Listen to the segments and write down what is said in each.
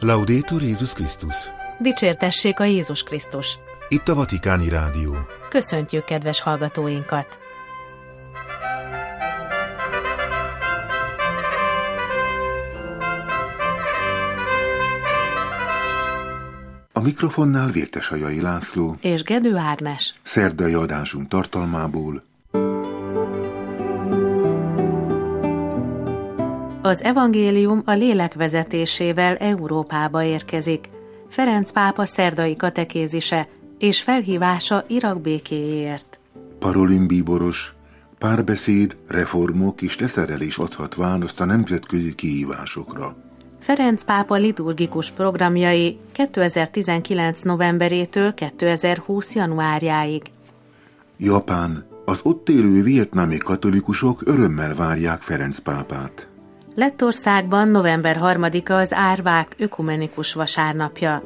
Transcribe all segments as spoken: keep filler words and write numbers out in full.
Laudetur Jézus Krisztus! Dicsértessék a Jézus Krisztus! Itt a Vatikáni Rádió. Köszöntjük kedves hallgatóinkat! A mikrofonnál Vértesajai László és Gedő Ágnes. Szerdai adásunk tartalmából. Az evangélium a lélek vezetésével Európába érkezik. Ferenc pápa szerdai katekézise és felhívása Irak békéjéért. Parolin bíboros, párbeszéd, reformok és leszerelés adhat választ a nemzetközi kihívásokra. Ferenc pápa liturgikus programjai kétezer-tizenkilenc novemberétől kétezer-húsz januárjáig. Japán, az ott élő vietnámi katolikusok örömmel várják Ferenc pápát. Lettországban november harmadika az árvák ökumenikus vasárnapja.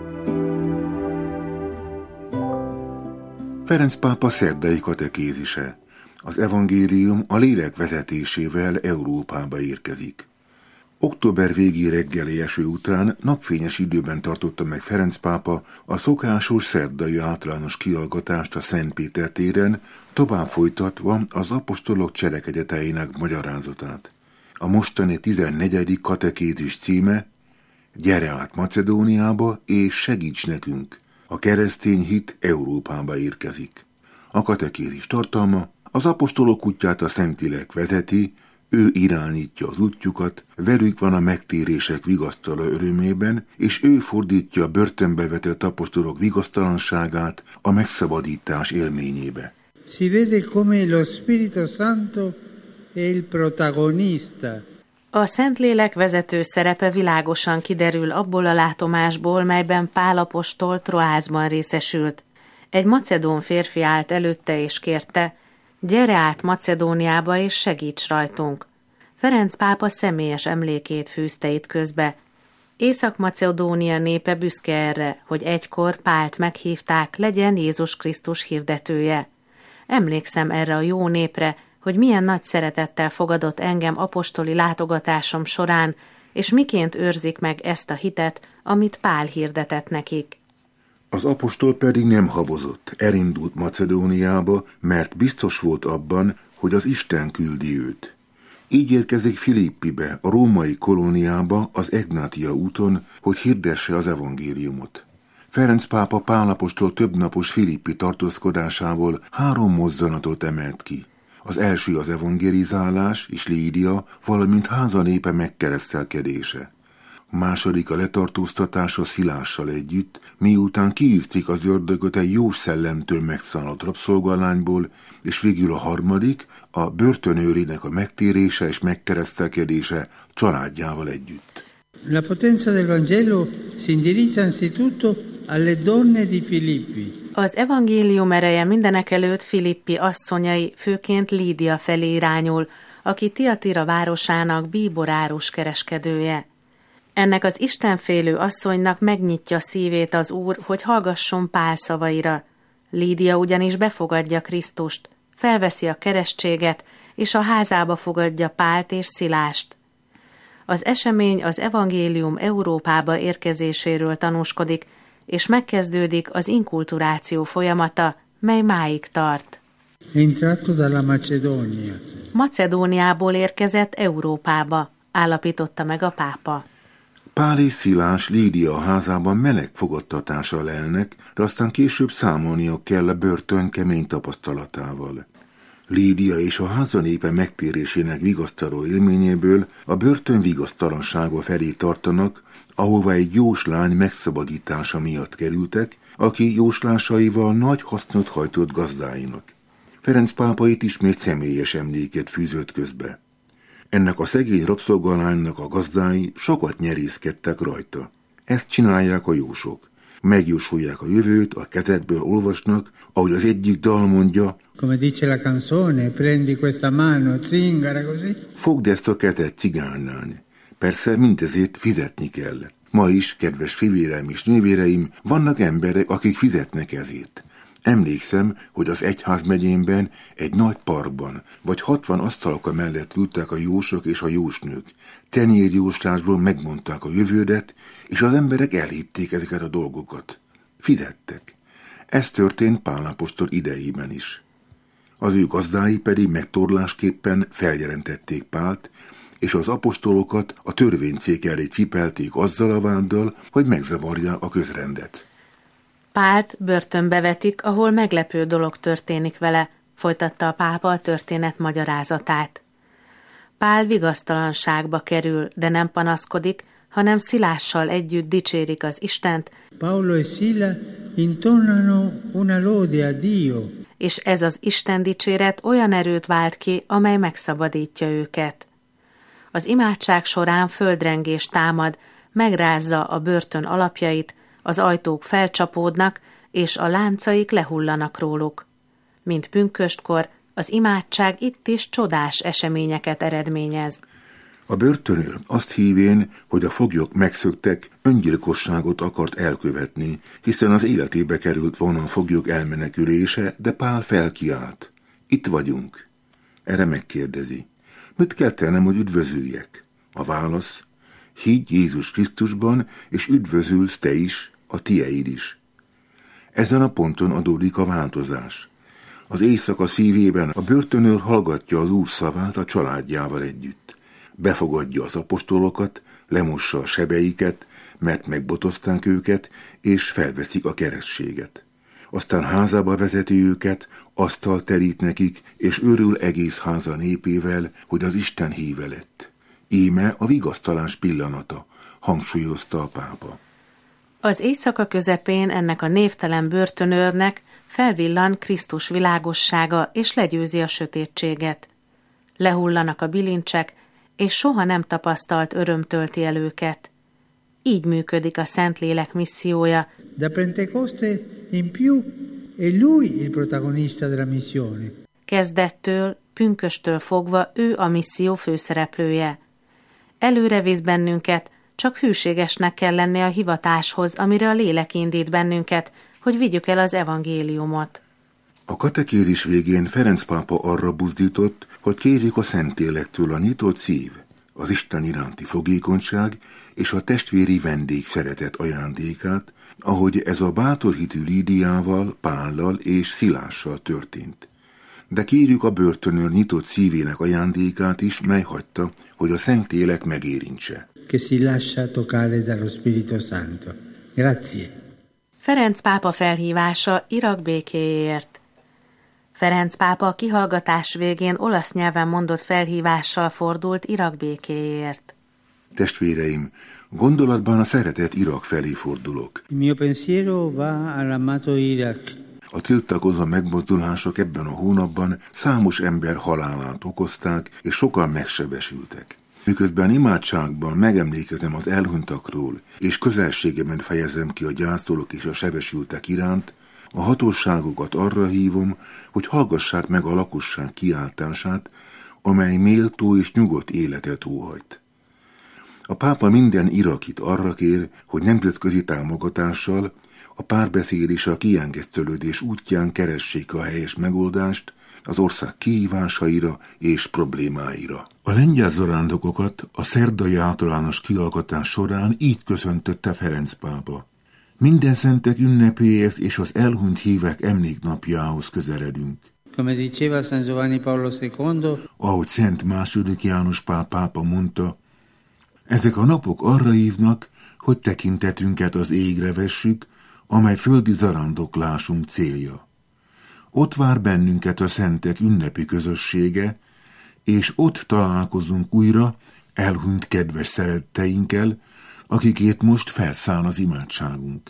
Ferenc pápa szerdai katekézise. Az evangélium a lélek vezetésével Európába érkezik. Október végi reggeli eső után napfényes időben tartotta meg Ferenc pápa a szokásos szerdai általános kihallgatást a Szent Péter téren, tovább folytatva az apostolok cselekedeteinek magyarázatát. A mostani tizennegyedik katekézis címe: Gyere át Macedóniába és segíts nekünk! A keresztény hit Európába érkezik. A katekézis tartalma: az apostolok útját a Szentlélek vezeti, ő irányítja az útjukat, velük van a megtérések vigasztala örömében, és ő fordítja a börtönbe vetett apostolok vigasztalanságát a megszabadítás élményébe. Si vede come lo Spirito Santo è il protagonista. A Szentlélek vezető szerepe világosan kiderül abból a látomásból, melyben Pál apostol Troázban részesült. Egy macedón férfi állt előtte és kérte: gyere át Macedóniába és segíts rajtunk. Ferenc pápa személyes emlékét fűzte itt közbe. Észak-Macedónia népe büszke erre, hogy egykor Pált meghívták, legyen Jézus Krisztus hirdetője. Emlékszem erre a jó népre, hogy milyen nagy szeretettel fogadott engem apostoli látogatásom során, és miként őrzik meg ezt a hitet, amit Pál hirdetett nekik. Az apostol pedig nem habozott, elindult Macedóniába, mert biztos volt abban, hogy az Isten küldi őt. Így érkezik Filippibe, a római kolóniába, az Egnátia úton, hogy hirdesse az evangéliumot. Ferenc pápa Pál apostol többnapos filippi tartózkodásából három mozzanatot emelt ki. Az első az evangelizálás és Lídia, valamint háza népe megkeresztelkedése. A második a letartóztatása Szilással együtt, miután kiűzték az ördögöt egy jós szellemtől megszállott rabszolgalányból, és végül a harmadik a börtönőrinek a megtérése és megkeresztelkedése családjával együtt. La potenza del Vangelo si indirizza anzitutto alle donne di Filippi. Az evangélium ereje mindenekelőtt Filippi asszonyai, főként Lídia felé irányul, aki Tiatira városának bíborárus kereskedője. Ennek az istenfélő asszonynak megnyitja szívét az Úr, hogy hallgasson Pál szavaira. Lídia ugyanis befogadja Krisztust, felveszi a keresztséget, és a házába fogadja Pált és Szilást. Az esemény az evangélium Európába érkezéséről tanúskodik, és megkezdődik az inkulturáció folyamata, mely máig tart. Entrato dalla Macedonia. Macedóniából érkezett Európába, állapította meg a pápa. Pál és Szilás Lídia házában meleg fogadtatással lelnek, de aztán később számolniuk kell a börtön kemény tapasztalatával. Lídia és a háza népe megtérésének vigasztaló élményéből a börtön vigasztalansága felé tartanak, ahova egy jóslány megszabadítása miatt kerültek, aki jóslásaival nagy hasznot hajtott gazdáinak. Ferenc pápa itt ismét személyes emléket fűzött közbe. Ennek a szegény rabszolgalánynak a gazdái sokat nyerészkedtek rajta. Ezt csinálják a jósok. Megjósolják a jövőt, a kezedből olvasnak, ahogy az egyik dal mondja: Come dice la canzone, prendi questa mano, zingara così. Fogd ezt a kezet, cigánylány. Persze mindezért fizetni kell. Ma is, kedves fivéreim és nővéreim, vannak emberek, akik fizetnek ezért. Emlékszem, hogy az egyházmegyémben egy nagy parkban, vagy hatvan asztalok mellett ültek a jósok és a jósnők. Tenyérjóslásból megmondták a jövődet, és az emberek elhitték ezeket a dolgokat. Fizettek. Ez történt Pál apostol idejében is. Az ő gazdái pedig megtorlásképpen feljelentették Pált, és az apostolokat a törvényszék elé cipelték azzal a váddal, hogy megzavarja a közrendet. Pált börtönbe vetik, ahol meglepő dolog történik vele, folytatta a pápa a történet magyarázatát. Pál vigasztalanságba kerül, de nem panaszkodik, hanem Szilással együtt dicsérik az Istent, Paolo e Sila intonano una lode a Dio. És ez az Isten dicséret olyan erőt vált ki, amely megszabadítja őket. Az imádság során földrengés támad, megrázza a börtön alapjait, az ajtók felcsapódnak, és a láncaik lehullanak róluk. Mint pünköstkor, az imádság itt is csodás eseményeket eredményez. A börtönőr azt hívén, hogy a foglyok megszöktek, öngyilkosságot akart elkövetni, hiszen az életébe került volna a foglyok elmenekülése, de Pál felkiált. Itt vagyunk. Erre megkérdezi. Mit kell tennem, hogy üdvözüljek? A válasz: higgy Jézus Krisztusban, és üdvözülsz te is, a tieid is. Ezen a ponton adódik a változás. Az éjszaka szívében a börtönőr hallgatja az Úr szavát a családjával együtt. Befogadja az apostolokat, lemossa a sebeiket, mert megbotozták őket, és felveszik a keresztséget. Aztán házába vezeti őket, asztalt terít nekik, és örül egész háza népével, hogy az Isten híve lett. Íme a vigasztalás pillanata, hangsúlyozta a pápa. Az éjszaka közepén ennek a névtelen börtönőrnek felvillan Krisztus világossága, és legyőzi a sötétséget. Lehullanak a bilincsek, és soha nem tapasztalt öröm tölti el őket. Így működik a Szentlélek missziója. Da Pentecoste in più è lui il protagonista della missione. Kezdettől, pünkösttől fogva ő a misszió főszereplője. Előre visz bennünket, csak hűségesnek kell lenni a hivatáshoz, amire a lélek indít bennünket, hogy vigyük el az evangéliumot. A katekézis végén Ferenc pápa arra buzdított, hogy kérjük a Szentlélektől a nyitott szív, az Isten iránti fogékonyság és a testvéri vendég szeretet ajándékát, ahogy ez a bátorhitű Lídiával, Pállal és Szilással történt. De kérjük a börtönőr nyitott szívének ajándékát is, mely hagyta, hogy a Szentlélek megérintse. Che si lascia toccare dallo Spirito Santo. Grazie. Ferenc pápa felhívása Irak békéjéért. Ferenc pápa a kihallgatás végén olasz nyelven mondott felhívással fordult Irak békéjéért. Testvéreim, gondolatban a szeretett Irak felé fordulok. Il mio pensiero va all'amato Iraq. A tiltakozó megmozdulások ebben a hónapban számos ember halálát okozták, és sokan megsebesültek. Miközben imádságban megemlékezem az elhunytakról, és közelségében fejezem ki a gyászolók és a sebesültek iránt, a hatóságokat arra hívom, hogy hallgassák meg a lakosság kiáltását, amely méltó és nyugodt életet óhajt. A pápa minden irakit arra kér, hogy nemzetközi támogatással a párbeszéd és a kiengesztelődés útján keressék a helyes megoldást az ország kihívásaira és problémáira. A lengyel zarándokokat a szerdai általános kihallgatás során így köszöntötte Ferenc pápa. Minden szentek ünnepéhez és az elhunyt hívek emléknapjához közeledünk. Come diceva San Giovanni Paolo secondo, ahogy Szent második János Pál pápa mondta, ezek a napok arra hívnak, hogy tekintetünket az égre vessük, amely földi zarándoklásunk célja. Ott vár bennünket a szentek ünnepi közössége, és ott találkozunk újra elhunyt kedves szeretteinkkel, akikért most felszáll az imádságunk.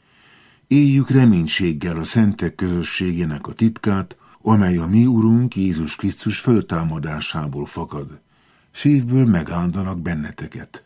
Éljük reménységgel a szentek közösségének a titkát, amely a mi Urunk Jézus Krisztus föltámadásából fakad. Szívből megáldanak benneteket.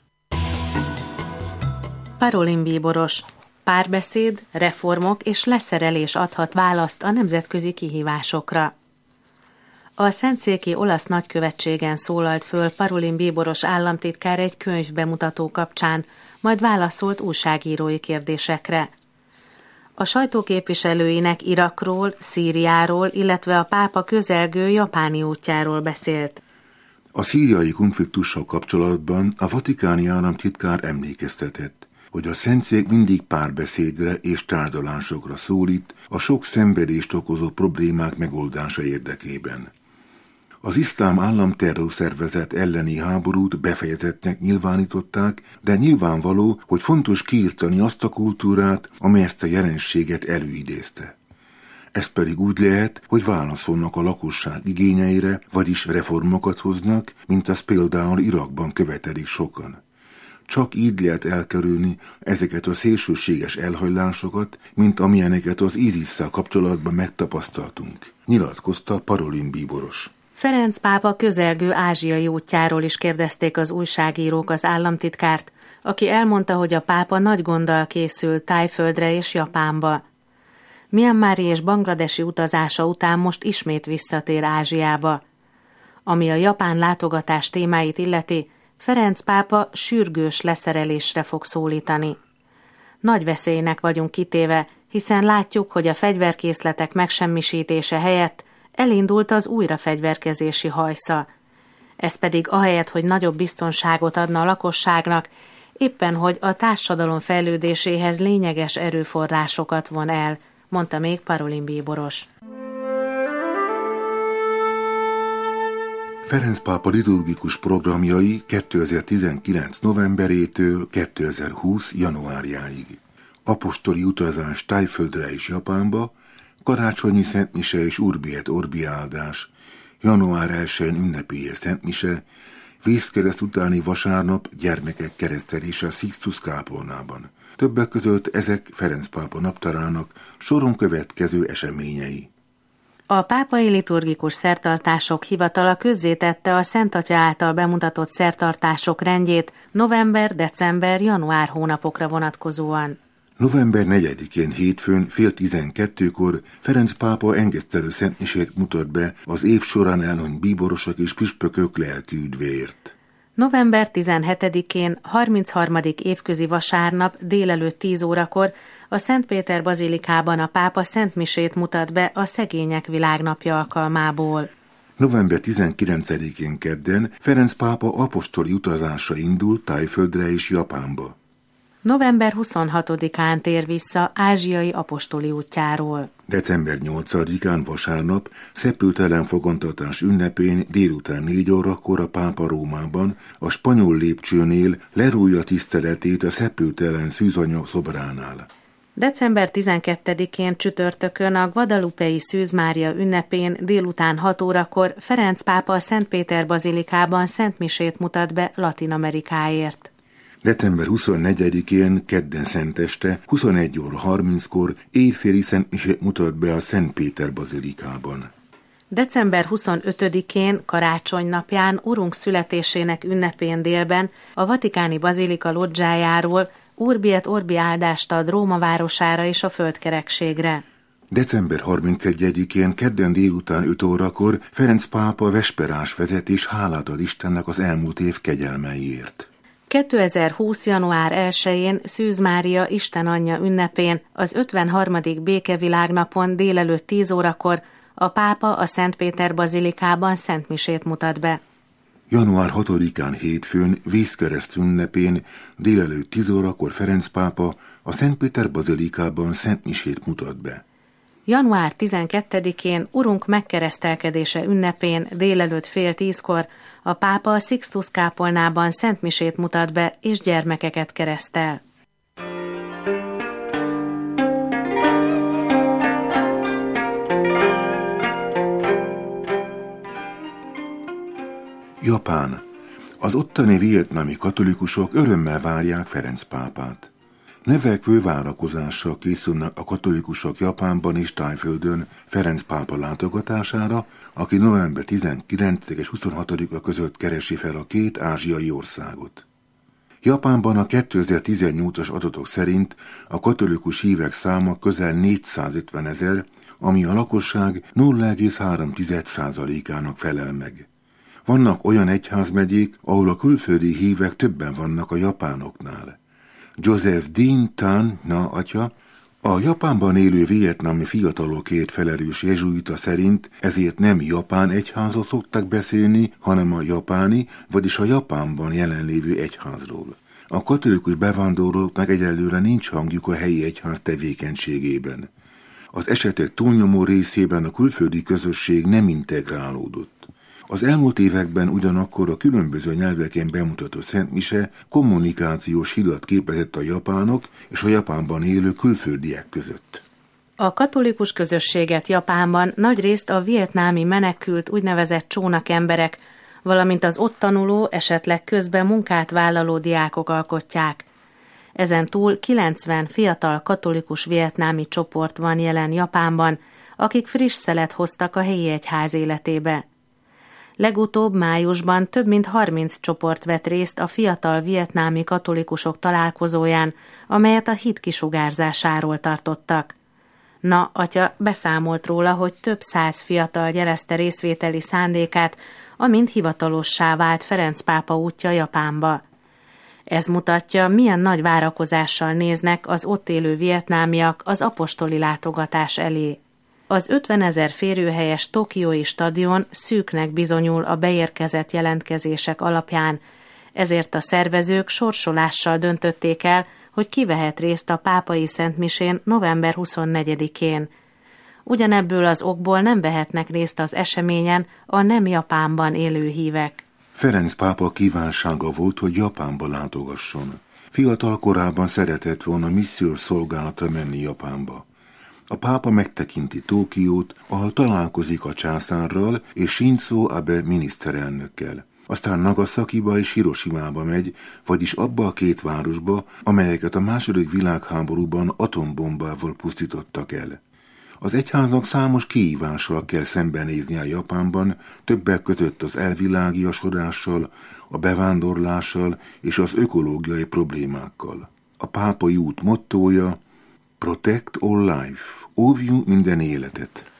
Parolin bíboros. Párbeszéd, reformok és leszerelés adhat választ a nemzetközi kihívásokra. A szentszéki olasz nagykövetségen szólalt föl Parolin bíboros államtitkár egy könyv bemutató kapcsán, majd válaszolt újságírói kérdésekre. A sajtóképviselőinek Irakról, Szíriáról, illetve a pápa közelgő japáni útjáról beszélt. A szíriai konfliktussal kapcsolatban a vatikáni államtitkár emlékeztetett, hogy a Szentszék mindig párbeszédre és tárgyalásokra szólít a sok szenvedést okozó problémák megoldása érdekében. Az iszlám állam terrorszervezet elleni háborút befejezettnek nyilvánították, de nyilvánvaló, hogy fontos kiirtani azt a kultúrát, amely ezt a jelenséget előidézte. Ez pedig úgy lehet, hogy válaszolnak a lakosság igényeire, vagyis reformokat hoznak, mint az például Irakban követelik sokan. Csak így lehet elkerülni ezeket a szélsőséges elhajlásokat, mint amilyeneket az ISIS-szel kapcsolatban megtapasztaltunk, nyilatkozta Parolin bíboros. Ferenc pápa közelgő ázsiai útjáról is kérdezték az újságírók az államtitkárt, aki elmondta, hogy a pápa nagy gonddal készül Thaiföldre és Japánba. Myanmari és bangladesi utazása után most ismét visszatér Ázsiába. Ami a japán látogatás témáit illeti, Ferenc pápa sürgős leszerelésre fog szólítani. Nagy veszélynek vagyunk kitéve, hiszen látjuk, hogy a fegyverkészletek megsemmisítése helyett elindult az újrafegyverkezési hajsza. Ez pedig ahelyett, hogy nagyobb biztonságot adna a lakosságnak, éppen hogy a társadalom fejlődéséhez lényeges erőforrásokat von el, mondta még Parolin bíboros. Ferenc pápa liturgikus programjai kétezer-tizenkilenc novemberétől kétezer-húsz januárjáig. Apostoli utazás Thaiföldre és Japánba, karácsonyi szentmise és Urbi et Orbi áldás, január elsején ünnepélye szentmise, vízkereszt utáni vasárnap gyermekek keresztelése a Sixtus kápolnában. Többek között ezek Ferenc pápa naptárának soron következő eseményei. A pápai liturgikus szertartások hivatala közzétette a Szent Atya által bemutatott szertartások rendjét november, december, január hónapokra vonatkozóan. november negyedikén hétfőn fél tizenkettőkor Ferenc pápa engesztelő szentmisét mutat be az év során elhunyt bíborosok és püspökök lelki üdvéért. november tizenhetedikén, harmincharmadik évközi vasárnap délelőtt tíz órakor a Szent Péter bazilikában a pápa szentmisét mutat be a Szegények Világnapja alkalmából. november tizenkilencedikén kedden Ferenc pápa apostoli utazása indul Thaiföldre és Japánba. november huszonhatodikán tér vissza ázsiai apostoli útjáról. december nyolcadikán vasárnap szepültelen fogantatás ünnepén délután négy órakor a pápa Rómában a spanyol lépcsőnél lerújja tiszteletét a szepültelen szűzanyag szobránál. december tizenkettedikén csütörtökön a Guadalupei Szűz Mária ünnepén délután hat órakor Ferenc pápa a Szent Péter bazilikában szentmisét mutat be Latin Amerikáért. december huszonnegyedikén kedden szenteste huszonegy óra harminckor éjféli szentmisét mutat be a Szent Péter bazilikában. december huszonötödikén karácsony napján Urunk születésének ünnepén délben a Vatikáni bazilika lodzsájáról Urbi et Orbi áldást ad Róma városára és a földkerekségre. december harmincegyedikén kedden délután öt órakor Ferenc pápa vesperás vezet és hálát ad Istennek az elmúlt év kegyelmeiért. kétezer-húsz január elsején Szűz Mária Isten anyja ünnepén az ötvenharmadik békevilágnapon délelőtt tíz órakor a pápa a Szent Péter bazilikában szentmisét mutat be. január hatodikán hétfőn vízkereszt ünnepén délelőtt tíz órakor Ferenc pápa a Szent Péter bazilikában szentmisét mutat be. január tizenkettedikén Urunk megkeresztelkedése ünnepén délelőtt fél tízkor a pápa a Sixtus kápolnában szentmisét mutat be és gyermekeket keresztel. Japán. Az ottani vietnami katolikusok örömmel várják Ferenc pápát. Növekvő várakozással készülnek a katolikusok Japánban és Thaiföldön Ferenc pápa látogatására, aki november tizenkilencedike és huszonhatodika között keresi fel a két ázsiai országot. Japánban a kétezer-tizennyolcas adatok szerint a katolikus hívek száma közel négyszázötvenezer, ami a lakosság nulla egész három százalékának felel meg. Vannak olyan egyházmegyék, ahol a külföldi hívek többen vannak a japánoknál. Joseph Dean Tan Na atya, A Japánban élő vietnámi fiatalokért felelős jezsuita szerint ezért nem japán egyházról szoktak beszélni, hanem a japáni, vagyis a Japánban jelenlévő egyházról. A katolikus bevándorlóknak egyelőre nincs hangjuk a helyi egyház tevékenységében. Az esetek túlnyomó részében a külföldi közösség nem integrálódott. Az elmúlt években ugyanakkor a különböző nyelveken bemutatott szentmise kommunikációs hidat képezett a japánok és a Japánban élő külföldiek között. A katolikus közösséget Japánban nagyrészt a vietnámi menekült úgynevezett csónakemberek, valamint az ott tanuló, esetleg közben munkát vállaló diákok alkotják. Ezen túl kilencven fiatal katolikus vietnámi csoport van jelen Japánban, akik friss szelet hoztak a helyi egyház életébe. Legutóbb májusban több mint harminc csoport vett részt a fiatal vietnámi katolikusok találkozóján, amelyet a hit kisugárzásáról tartottak. Na, atya beszámolt róla, hogy több száz fiatal jelezte részvételi szándékát, amint hivatalossá vált Ferenc pápa útja Japánba. Ez mutatja, milyen nagy várakozással néznek az ott élő vietnámiak az apostoli látogatás elé. Az ötvenezer férőhelyes tokiói stadion szűknek bizonyul a beérkezett jelentkezések alapján, ezért a szervezők sorsolással döntötték el, hogy ki vehet részt a pápai szentmisén november huszonnegyedikén. Ugyanebből az okból nem vehetnek részt az eseményen a nem Japánban élő hívek. Ferenc pápa kívánsága volt, hogy Japánba látogasson. Fiatal korában szeretett volna missziós szolgálatra menni Japánba. A pápa megtekinti Tokiót, ahol találkozik a császárral és Shinzo Abe miniszterelnökkel. Aztán Nagasakiba és Hiroshimába megy, vagyis abba a két városba, amelyeket a második világháborúban atombombával pusztítottak el. Az egyháznak számos kihívással kell szembenéznie a Japánban, többek között az elvilágiasodással, a bevándorlással és az ökológiai problémákkal. A pápai út mottója Protect all life, óvjunk minden életet.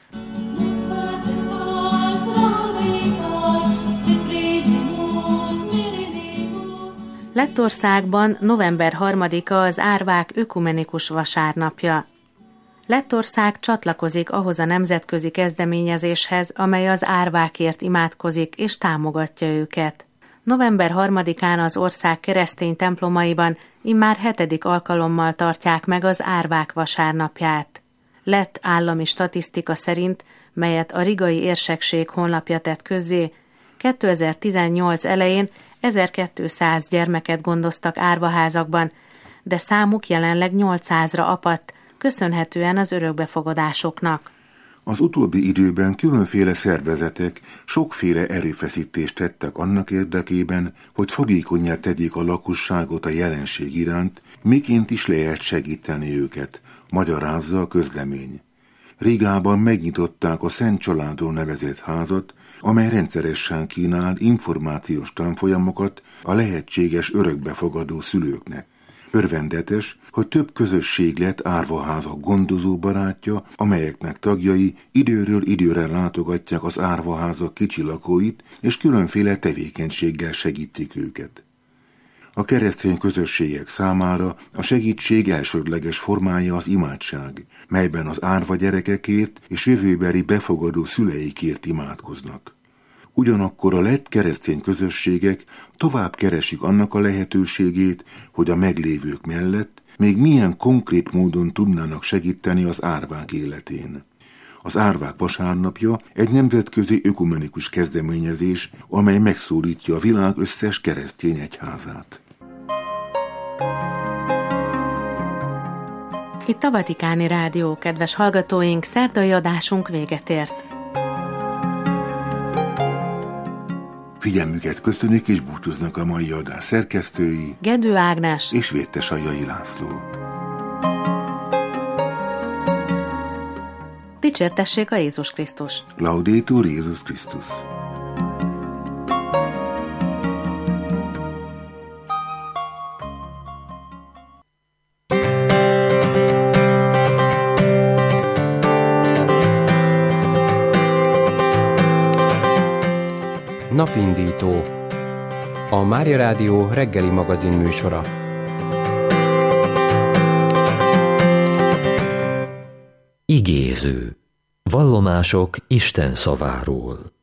Lettországban november harmadika az árvák ökumenikus vasárnapja. Lettország csatlakozik ahhoz a nemzetközi kezdeményezéshez, amely az árvákért imádkozik és támogatja őket. november harmadikán az ország keresztény templomaiban immár hetedik alkalommal tartják meg az árvák vasárnapját. Lett állami statisztika szerint, melyet a rigai érsekség honlapja tett közzé, kétezer-tizennyolc elején ezerkétszáz gyermeket gondoztak árvaházakban, de számuk jelenleg nyolcszázra apadt, köszönhetően az örökbefogadásoknak. Az utóbbi időben különféle szervezetek sokféle erőfeszítést tettek annak érdekében, hogy fogékonnyá tegyék a lakosságot a jelenség iránt, miként is lehet segíteni őket, magyarázza a közlemény. Rigában megnyitották a Szent Családról nevezett házat, amely rendszeresen kínál információs tanfolyamokat a lehetséges örökbefogadó szülőknek. Örvendetes, hogy több közösség lett árvaházak gondozó barátja, amelyeknek tagjai időről időre látogatják az árvaházak kicsi lakóit, és különféle tevékenységgel segítik őket. A keresztény közösségek számára a segítség elsődleges formája az imádság, melyben az árva gyerekekért és jövőbeli befogadó szüleikért imádkoznak. Ugyanakkor a lett keresztény közösségek tovább keresik annak a lehetőségét, hogy a meglévők mellett még milyen konkrét módon tudnának segíteni az árvák életén. Az árvák vasárnapja egy nemzetközi ökumenikus kezdeményezés, amely megszólítja a világ összes keresztény egyházát. Itt a Vatikáni Rádió, kedves hallgatóink, szerdai adásunk véget ért. Figyelmüket köszönik és búcsúznak a mai adás szerkesztői Gedő Ágnes és Vértesajai László. Dicsértessék a Jézus Krisztus! Laudetur Jézus Krisztus! Napindító. A Mária Rádió reggeli magazin műsora. Igéző. Vallomások Isten szaváról.